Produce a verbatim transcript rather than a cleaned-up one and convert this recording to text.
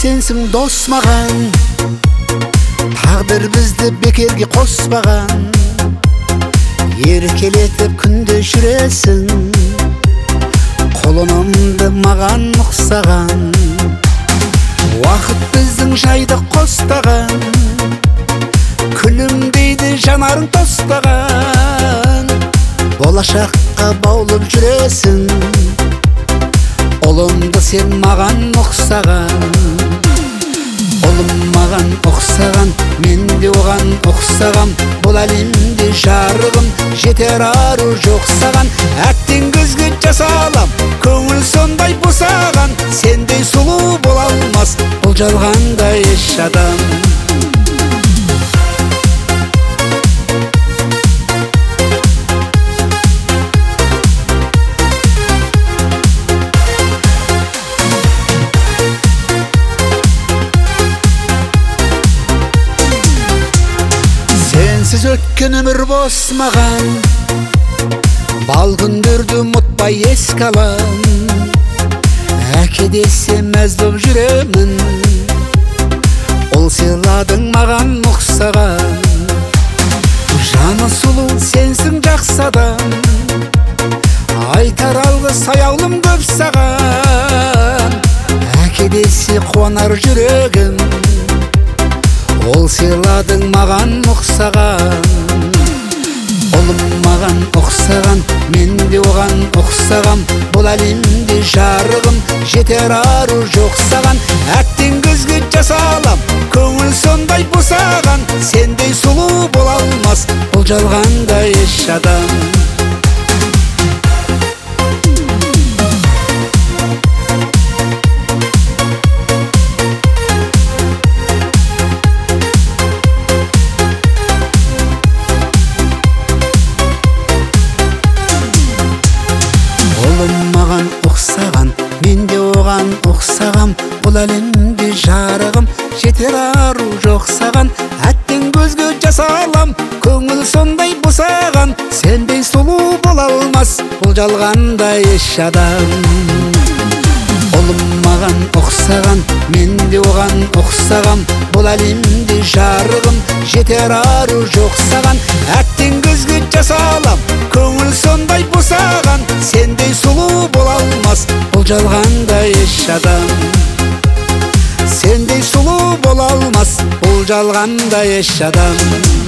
сенсің дос маған, тағдыр бізді бекерге қоспаған. Еркелетіп күнде жүресің, құлынымды маған ұқсаған. Уақыт біздің жайды қостаған, күлімдейді жанарың тостаған. Болашаққа баулып жүресің, ұлымды сен маған ұқсаған. Ұлым маған ұқсаған, мен де оған ұқсағам. Бұл әлемде жарығым, жетер ару жоқ саған. Әттең көзге жасалам, көңіл сондай босаған. Сендей сұлу бола алмас бұл жалғанда еш адам. Сенсіз өткен өмір бос маған, бал күндерді ұмытпай еске алам. Әке десем мәз боп жүремін, ол сыйладың маған ұқсаған. Жаны сұлу сенсің жақсы адам, айтар алғыс аяулым көп саған. Әке десе қуанар жүрегім, ол сыйладың маған ұқсаған. Ұлым маған ұқсаған, мен де оған ұқсағам. Бұл әлемде жарығым, жетер ару жоқ саған. Әттең көзге жасалам, көңіл сондай босаған. Сендей сұлу бола алмас бұл жалғанда еш адам. Маған ұқсаған, мен де оған ұқсағам. Бұл әлемде жарығым, жетер ару жоқ саған. Әттең көзге жасалам, көңіл сондай босаған. Сендей сұлу бола алмас бұл жалғанда еш адам. Ұлым маған ұқсаған, мен де оған ұқсағам. Бұл әлемде жарығым, жетер ару жоқ саған. Әттең көзге жасалам, көңіл сондай босаған. Сендей сұлу бола алмас бұл жалғанда еш адам. Сендей сұлу бола алмас бұл жалғанда еш адам.